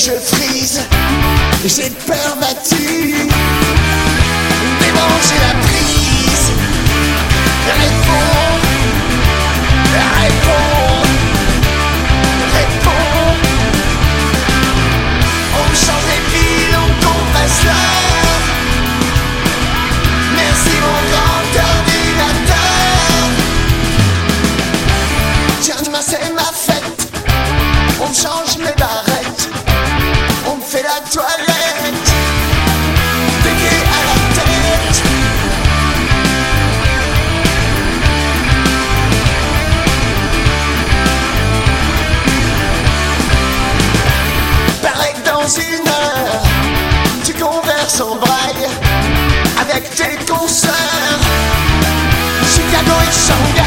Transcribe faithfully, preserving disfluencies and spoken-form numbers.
je frise, j'ai peur battue. Démanger la prise. Réponds, réponds, réponds. On me change les piles, on compresse l'heure. Merci mon grand ordinateur. Tiens demain c'est ma fête. On me change mes barrettes. On me fait la toilette. Béquet à la tête. Paraît que dans une heure tu converses en braille avec tes consoeurs. Chicago et Shanghai.